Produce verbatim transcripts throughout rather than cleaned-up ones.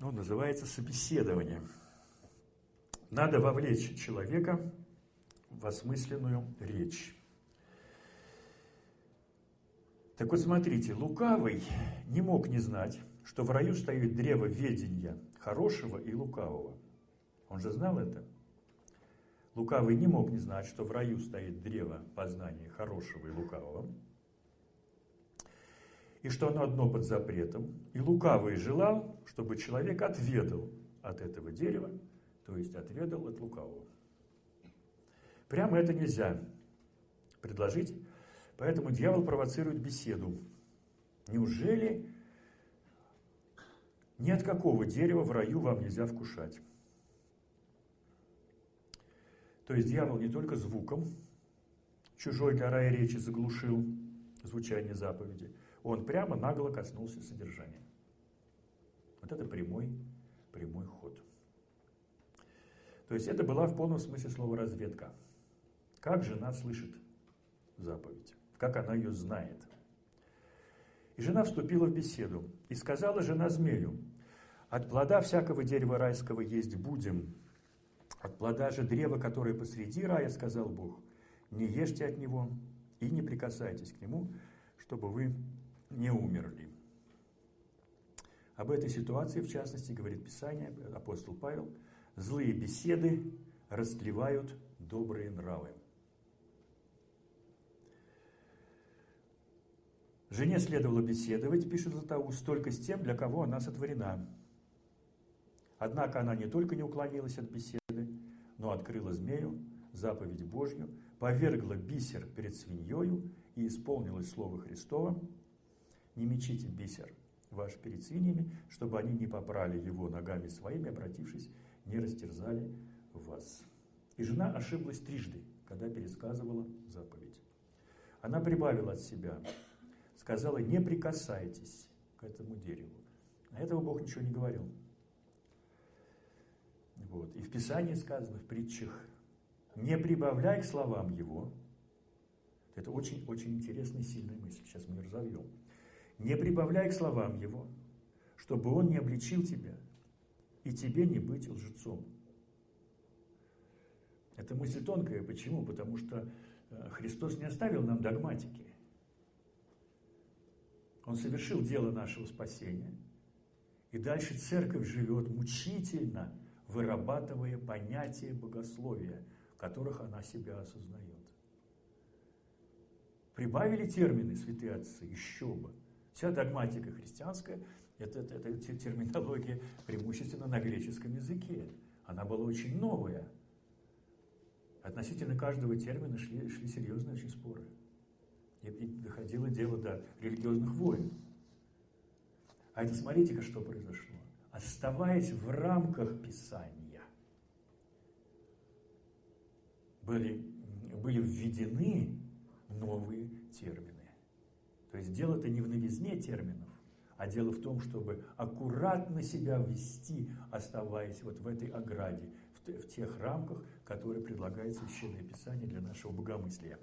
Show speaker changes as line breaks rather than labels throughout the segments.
Он называется собеседование. Надо вовлечь человека в осмысленную речь. Так вот, смотрите, лукавый не мог не знать, что в раю стоит древо ведения хорошего и лукавого. Он же знал это. Лукавый не мог не знать, что в раю стоит древо познания хорошего и лукавого, и что оно одно под запретом. И лукавый желал, чтобы человек отведал от этого дерева, то есть отведал от лукавого. Прямо это нельзя предложить, поэтому дьявол провоцирует беседу. Неужели ни от какого дерева в раю вам нельзя вкушать? То есть дьявол не только звуком чужой для рая речи заглушил звучание заповеди, он прямо нагло коснулся содержания. Вот это прямой, прямой ход. То есть это была в полном смысле слова разведка. Как жена слышит заповедь, как она ее знает. И жена вступила в беседу, и сказала жена змею: от плода всякого дерева райского есть будем, от плода же древа, которое посреди рая, сказал Бог, не ешьте от него и не прикасайтесь к нему, чтобы вы не умерли. Об этой ситуации, в частности, говорит Писание, апостол Павел: злые беседы растлевают добрые нравы. Жене следовало беседовать, пишет Златоуст, только с тем, для кого она сотворена. Однако она не только не уклонилась от беседы, но открыла змею заповедь Божью, повергла бисер перед свиньёю и исполнилось слово Христово: не мечите бисер ваш перед свиньями, чтобы они не попрали его ногами своими, обратившись, не растерзали вас. И жена ошиблась трижды, когда пересказывала заповедь. Она прибавила от себя, сказала: не прикасайтесь к этому дереву. А этого Бог ничего не говорил. Вот. И в Писании сказано, в притчах: не прибавляй к словам его. Это очень-очень интересная и сильная мысль. Сейчас мы ее разовьем. Не прибавляй к словам его, чтобы он не обличил тебя, и тебе не быть лжецом. Эта мысль тонкая. Почему? Потому что Христос не оставил нам догматики. Он совершил дело нашего спасения. И дальше церковь живет мучительно, вырабатывая понятия богословия, в которых она себя осознает. Прибавили термины святые отцы, еще бы. Вся догматика христианская, это, это, это терминология преимущественно на греческом языке. Она была очень новая. Относительно каждого термина шли, шли серьезные очень споры. И, и доходило дело до религиозных войн. А это смотрите-ка, что произошло. Оставаясь в рамках Писания, были, были введены новые термины. То есть дело-то не в новизне терминов, а дело в том, чтобы аккуратно себя вести, оставаясь вот в этой ограде, в, в тех рамках, которые предлагает Священное Писание для нашего богомыслия.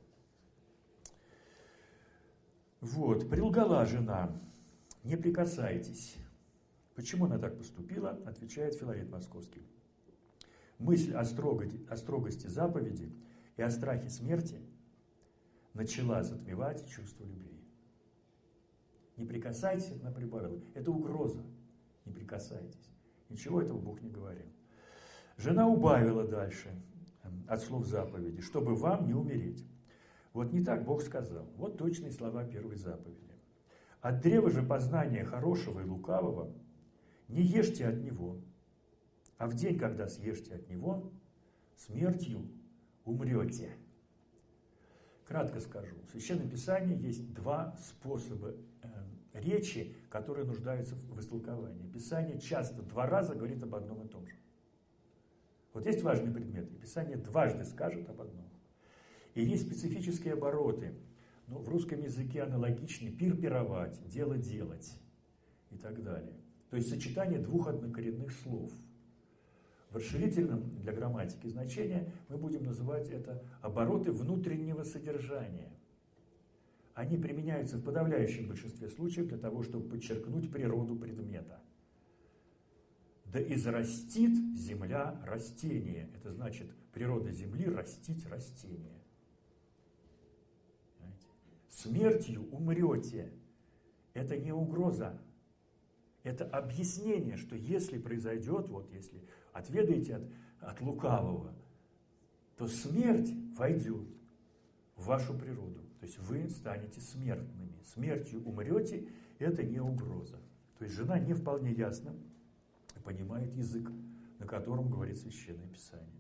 Вот, прилгала жена: не прикасайтесь. Почему она так поступила, отвечает Филарет Московский. Мысль о строгости, о строгости заповеди и о страхе смерти начала затмевать чувство любви. Не прикасайтесь, это она прибавила. Это угроза. Не прикасайтесь. Ничего этого Бог не говорил. Жена убавила дальше от слов заповеди, чтобы вам не умереть. Вот не так Бог сказал. Вот точные слова первой заповеди. От древа же познания хорошего и лукавого не ешьте от него, а в день, когда съешьте от него, смертью умрете. Кратко скажу. В Священном Писании есть два способа э, речи, которые нуждаются в истолковании. Писание часто два раза говорит об одном и том же. Вот есть важные предметы, и Писание дважды скажет об одном. И есть специфические обороты. Ну, в русском языке аналогичны: пир пировать, дело делать и так далее. То есть сочетание двух однокоренных слов. В расширительном для грамматики значении мы будем называть это обороты внутреннего содержания. Они применяются в подавляющем большинстве случаев для того, чтобы подчеркнуть природу предмета. да израстит земля растение. Это значит, природа земли растить растение. Понимаете? Смертью умрете. Это не угроза. Это объяснение, что если произойдет, вот если отведаете от, от лукавого, то смерть войдет в вашу природу. То есть вы станете смертными. Смертью умрете, это не угроза. То есть жена не вполне ясно понимает язык, на котором говорит Священное Писание.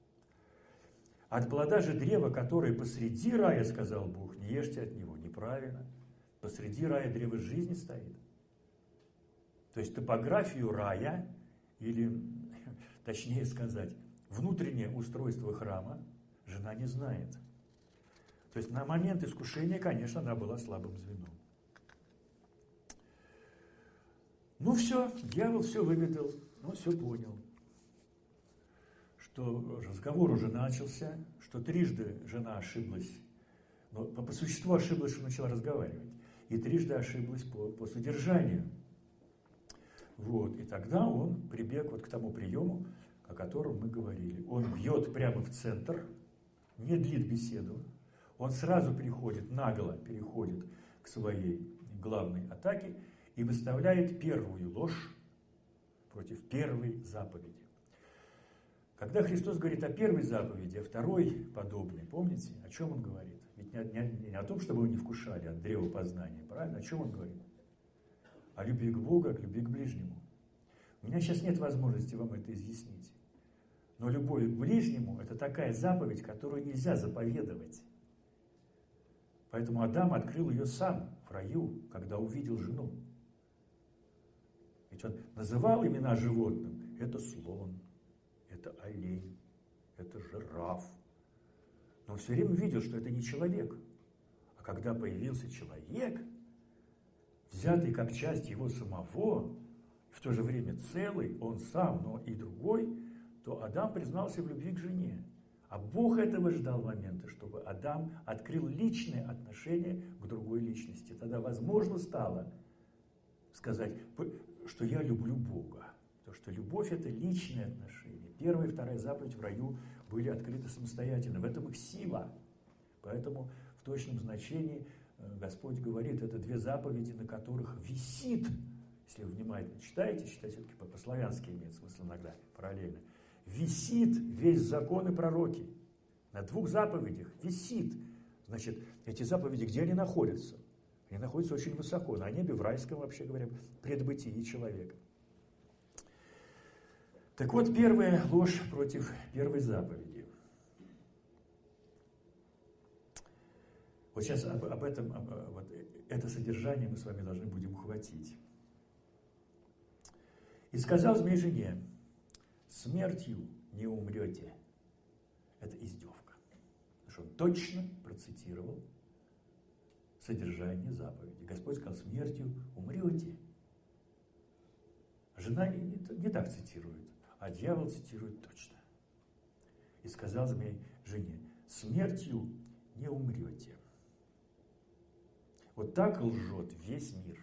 От плода же древа, которое посреди рая, сказал Бог, не ешьте от него. Неправильно. Посреди рая древо жизни стоит. То есть топографию рая, или, точнее сказать, внутреннее устройство храма жена не знает. То есть на момент искушения, конечно, она была слабым звеном. Ну все, дьявол все выведал, ну все понял. Что разговор уже начался, что трижды жена ошиблась, но по, по существу ошиблась, что начала разговаривать, и трижды ошиблась по, по содержанию. Вот, и тогда он прибег вот к тому приему, о котором мы говорили. Он бьет прямо в центр, не длит беседу, он сразу переходит, нагло переходит к своей главной атаке и выставляет первую ложь против первой заповеди. Когда Христос говорит о первой заповеди, о второй подобной, помните, о чем он говорит? Ведь не, не, не о том, чтобы вы не вкушали от древа познания, правильно? О чем он говорит? О любви к Богу, о любви к ближнему. У меня сейчас нет возможности вам это изъяснить. Но любовь к ближнему – это такая заповедь, которую нельзя заповедовать. Поэтому Адам открыл ее сам в раю, когда увидел жену. Ведь он называл имена животным. Это слон, это олень, это жираф. Но он все время видел, что это не человек. А когда появился человек, взятый как часть его самого, в то же время целый, он сам, но и другой, то Адам признался в любви к жене. А Бог этого ждал момента, чтобы Адам открыл личное отношение к другой личности. Тогда возможно стало сказать, что я люблю Бога. Потому что любовь – это личное отношение. Первая и вторая заповедь в раю были открыты самостоятельно. В этом их сила. Поэтому в точном значении Господь говорит, это две заповеди, на которых висит, если вы внимательно читаете, читать все-таки по-славянски имеет смысл иногда, параллельно, висит весь закон и пророки. На двух заповедях висит. Значит, эти заповеди, где они находятся? Они находятся очень высоко, на небе, в райском, вообще говоря, предбытии человека. Так вот, первая ложь против первой заповеди. Вот сейчас об, об этом, об, вот это содержание мы с вами должны будем ухватить. «И сказал змей жене, смертью не умрете». Это издевка. Потому что он точно процитировал содержание заповеди. Господь сказал, смертью умрете. Жена не, не, не так цитирует, а дьявол цитирует точно. «И сказал змей жене, смертью не умрете». Вот так лжет весь мир.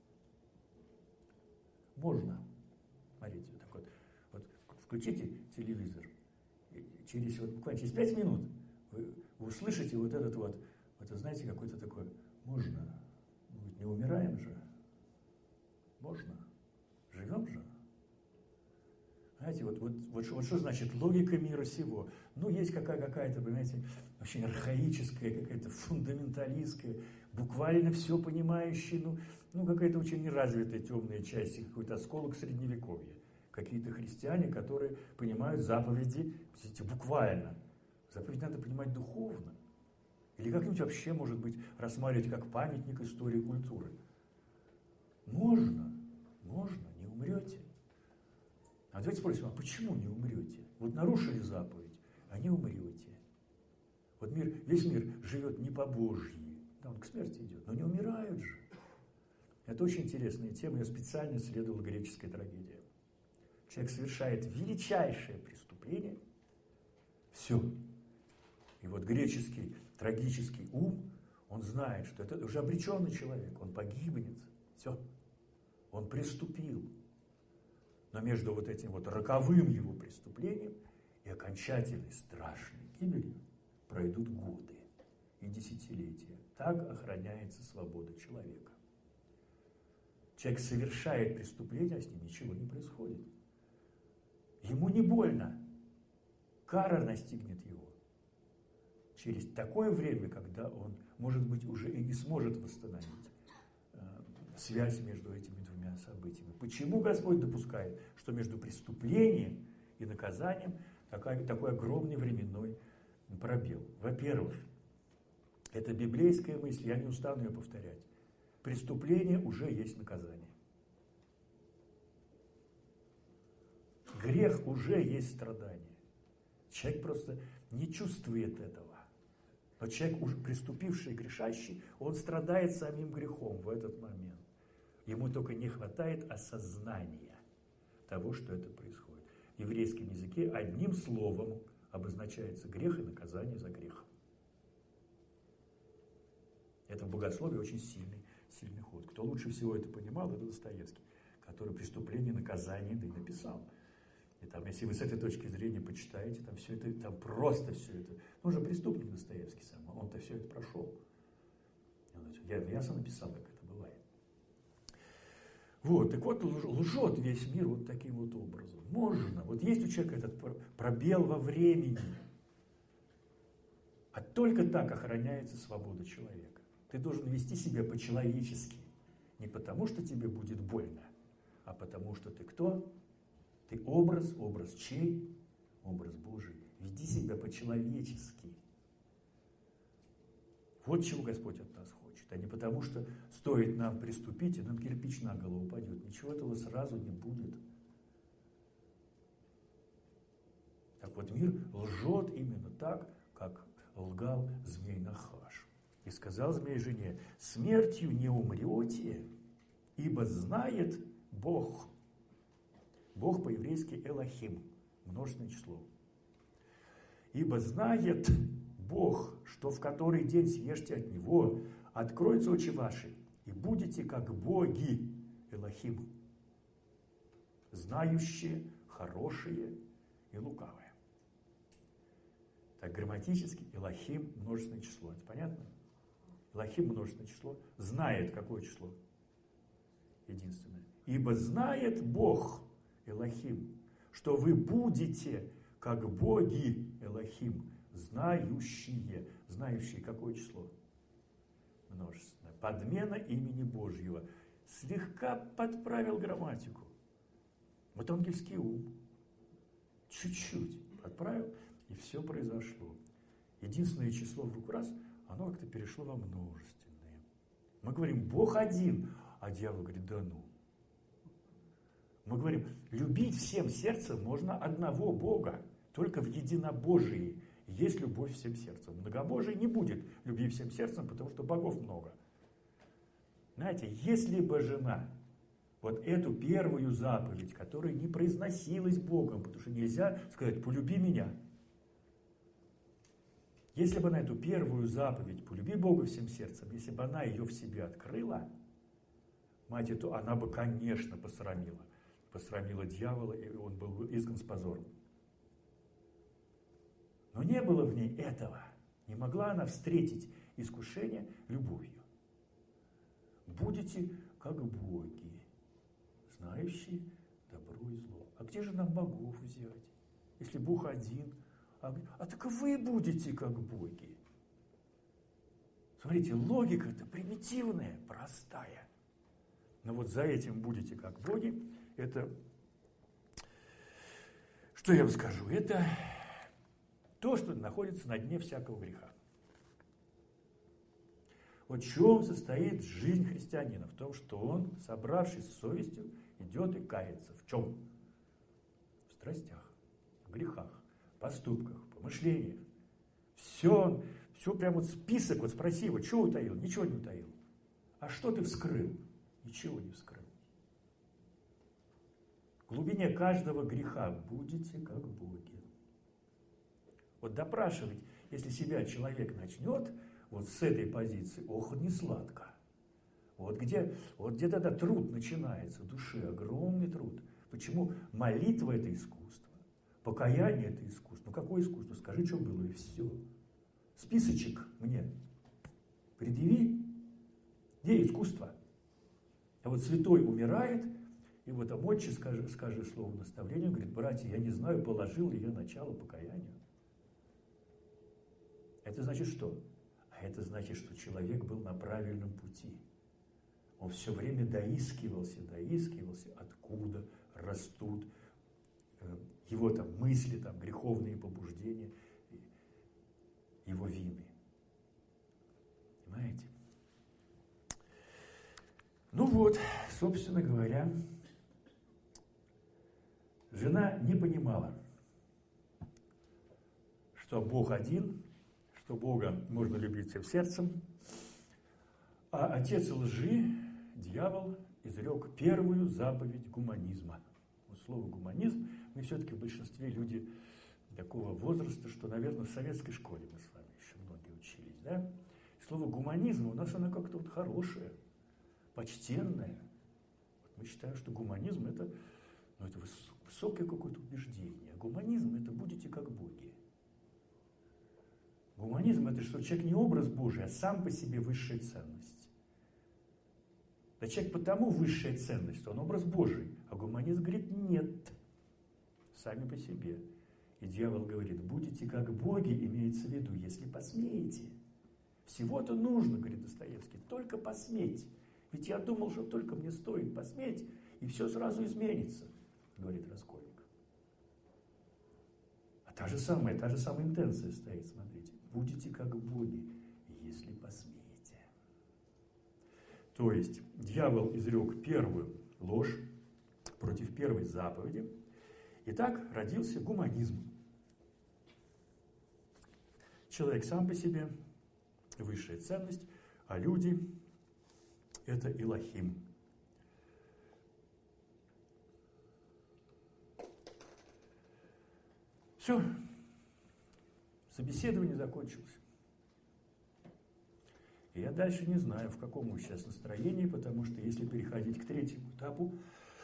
Можно. Смотрите, так вот, вот включите телевизор, и через, вот, буквально через пять минут вы, вы услышите вот этот вот, вот, знаете, какой-то такой, можно, мы не умираем же, можно, живем же. Знаете, вот, вот, вот, вот что значит логика мира сего? Ну, есть какая- какая-то, понимаете, очень архаическая, какая-то фундаменталистская, буквально все понимающая, ну, ну какая-то очень неразвитая темная часть, какой-то осколок средневековья. Какие-то христиане, которые понимают заповеди, видите, буквально. Заповедь надо понимать духовно. Или как-нибудь вообще, может быть, рассматривать как памятник истории и культуры. Можно, можно, не умрете. А давайте спросим, а почему не умрете? Вот нарушили заповедь, а не умрете. Вот мир, весь мир живет не по Божьей, да, он к смерти идет, но не умирают же. Это очень интересная тема, я специально исследовал греческая трагедия. Человек совершает величайшее преступление, все. И вот греческий трагический ум, он знает, что это уже обреченный человек, он погибнет, все. Он приступил. Но между вот этим вот роковым его преступлением и окончательной страшной гибелью пройдут годы и десятилетия. Так охраняется свобода человека. Человек совершает преступление, а с ним ничего не происходит. Ему не больно. Кара настигнет его через такое время, когда он, может быть, уже и не сможет восстановить э, связь между этими двумя событиями. Почему Господь допускает, что между преступлением и наказанием такой, такой огромный временной пробел? Во-первых, это библейская мысль, я не устану ее повторять. Преступление уже есть наказание. Грех уже есть страдание. Человек просто не чувствует этого. Но человек, уже преступивший, грешащий, он страдает самим грехом в этот момент. Ему только не хватает осознания того, что это происходит. В еврейском языке одним словом обозначается грех и наказание за грех. Это в богословии очень сильный, сильный ход. Кто лучше всего это понимал, это Достоевский, который «Преступление и наказание» да и написал. И там, если вы с этой точки зрения почитаете, там все это, там просто все это. Ну, он же преступник Достоевский сам, он-то все это прошел. Я, я сам написал, как это бывает. Вот, так вот, лжет весь мир вот таким вот образом. Можно. Вот есть у человека этот пробел во времени. А только так охраняется свобода человека. Ты должен вести себя по-человечески. Не потому, что тебе будет больно, а потому, что ты кто? Ты образ, образ чей? Образ Божий. Веди себя по-человечески. Вот чего Господь от нас хочет. А не потому, что стоит нам приступить, и нам кирпич на голову упадет. Ничего этого сразу не будет. Так вот, мир лжет именно так, как лгал змей Нахаш. И сказал змей жене: смертью не умрете, ибо знает Бог. Бог по-еврейски Элохим, множественное число. Ибо знает Бог, что в который день съешьте от Него, откроются очи ваши, и будете как боги Элохим, знающие, хорошие и лукавые. Так грамматически Элохим множественное число. Это понятно? Элохим множественное число. Знает какое число? Единственное. Ибо знает Бог Элохим, что вы будете как боги Элохим, знающие. Знающие какое число? Множественное. Подмена имени Божьего. Слегка подправил грамматику. Вот ангельский ум. Чуть-чуть подправил, и все произошло. Единственное число вдруг раз, оно как-то перешло во множественное. Мы говорим, Бог один, а дьявол говорит, да ну. Мы говорим, любить всем сердцем можно одного Бога, только в единобожии есть любовь всем сердцем. Многобожие не будет любви всем сердцем, потому что богов много. Знаете, если бы жена вот эту первую заповедь, которая не произносилась Богом, потому что нельзя сказать «полюби меня». Если бы она эту первую заповедь «полюби Бога всем сердцем», если бы она ее в себе открыла, мать эту, она бы, конечно, посрамила. Посрамила дьявола, и он был бы изгнан с позором. Но не было в ней этого. Не могла она встретить искушение любовью. Будете как боги, знающие добро и зло. А где же нам богов взять? Если Бог один, а, а так вы будете как боги. Смотрите, логика-то примитивная, простая. Но вот за этим будете как боги, это, что я вам скажу, это то, что находится на дне всякого греха. Вот в чем состоит жизнь христианина? В том, что он, собравшись с совестью, идет и кается. В чем? В страстях, в грехах, поступках, помышлениях. Все, все прям вот список, вот спроси его, что утаил? Ничего не утаил. А что ты вскрыл? Ничего не вскрыл. В глубине каждого греха будете как боги. Вот допрашивать, если себя человек начнет вот с этой позиции, ох, не сладко. Вот где, вот где тогда труд начинается, души, огромный труд. Почему молитва – это искусство, покаяние – это искусство? Ну какое искусство? Скажи, что было, и все. Списочек мне предъяви, где искусство? А вот святой умирает, и вот там отче, скажи, скажи слово наставления, говорит: братья, я не знаю, положил ли я начало покаянию. Это значит что? А это значит, что человек был на правильном пути. Он все время доискивался, доискивался, откуда растут его там мысли, там, греховные побуждения, его вины. Понимаете? Ну вот, собственно говоря, жена не понимала, что Бог один, что Бога можно любить всем сердцем, а отец лжи, дьявол, изрек первую заповедь гуманизма. Вот слово «гуманизм» мы все-таки в большинстве люди такого возраста, что, наверное, в советской школе мы с вами еще многие учились, да? Слово «гуманизм» у нас оно как-то вот хорошее, почтенное. Вот мы считаем, что гуманизм – это, ну, это высокое какое-то убеждение. Гуманизм – это будете как боги. Гуманизм – это что человек не образ Божий, а сам по себе высшая ценность. Да человек потому высшая ценность, что он образ Божий, а гуманизм говорит: нет, сами по себе. И дьявол говорит: будете как боги, имеется в виду, если посмеете. Всего-то нужно, говорит Достоевский, только посметь. Ведь я думал, что только мне стоит посметь, и все сразу изменится, говорит Раскольников. А та же самая, та же самая интенция стоит, смотрите. Будете как боги, если посмеете. То есть дьявол изрек первую ложь против первой заповеди, и так родился гуманизм. Человек сам по себе высшая ценность, а люди – это Илохим. Все, собеседование закончилось. И я дальше не знаю, в каком мы сейчас настроении, потому что если переходить к третьему этапу,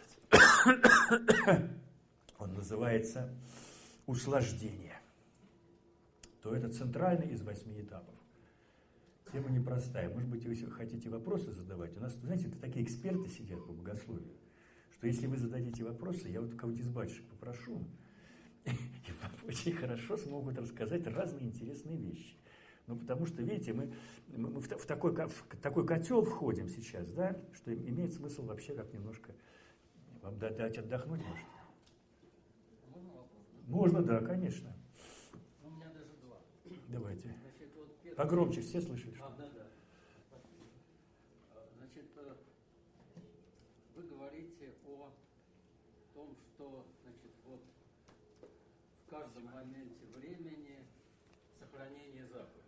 он называется «Услаждение», то это центральный из восьми этапов. Тема непростая. Может быть, если вы хотите вопросы задавать, у нас, знаете, такие эксперты сидят по богословию, что если вы зададите вопросы, я вот кого-то из батюшек попрошу, и очень хорошо смогут рассказать разные интересные вещи. Ну, потому что, видите, мы, мы в, такой, в такой котел входим сейчас, да, что имеет смысл вообще как немножко вам дать отдохнуть, может?
Можно вопрос?
Можно, да, конечно.
У меня даже два.
Давайте.
Значит, вот первый...
Погромче, все слышали? Что?
А, да, да. Значит, вы говорите о том, что, значит, вот в каждом моменте времени сохранение заповедей.